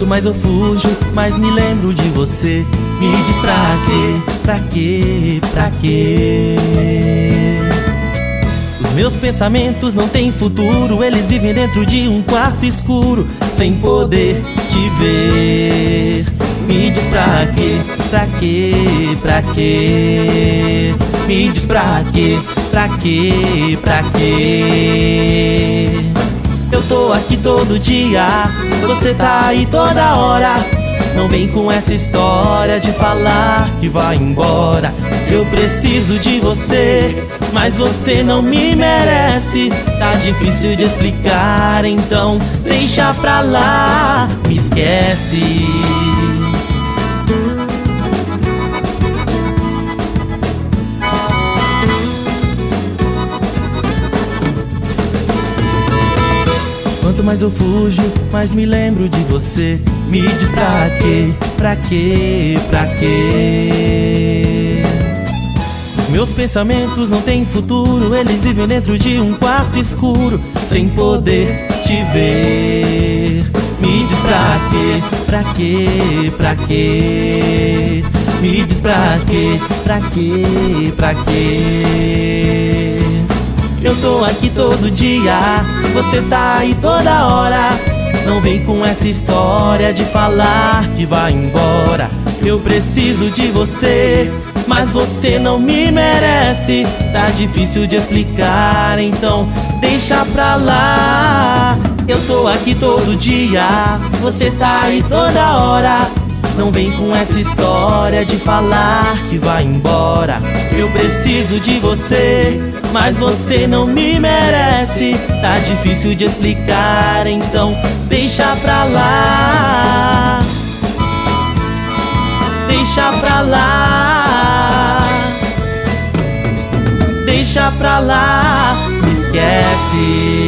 Quanto mais eu fujo, mais me lembro de você. Me diz pra quê, pra quê, pra quê? Os meus pensamentos não têm futuro, eles vivem dentro de um quarto escuro, sem poder te ver. Me diz pra quê, pra quê, pra quê? Me diz pra quê, pra quê, pra quê? Eu tô aqui todo dia, você tá aí toda hora. Não vem com essa história de falar que vai embora. Eu preciso de você, mas você não me merece. Tá difícil de explicar, então deixa pra lá, me esquece. Quanto mais eu fujo, mais me lembro de você. Me diz pra quê, pra quê, pra quê? Os meus pensamentos não têm futuro, eles vivem dentro de um quarto escuro, sem poder te ver. Me diz pra quê, pra quê, pra quê? Me diz pra quê, pra quê, pra quê? Eu tô aqui todo dia, você tá aí toda hora. Não vem com essa história de falar que vai embora. Eu preciso de você, mas você não me merece. Tá difícil de explicar, então deixa pra lá. Eu tô aqui todo dia, você tá aí toda hora. Não vem com essa história de falar que vai embora. Eu preciso de você, mas você não me merece. Tá difícil de explicar, então deixa pra lá. Deixa pra lá. Deixa pra lá, me esquece.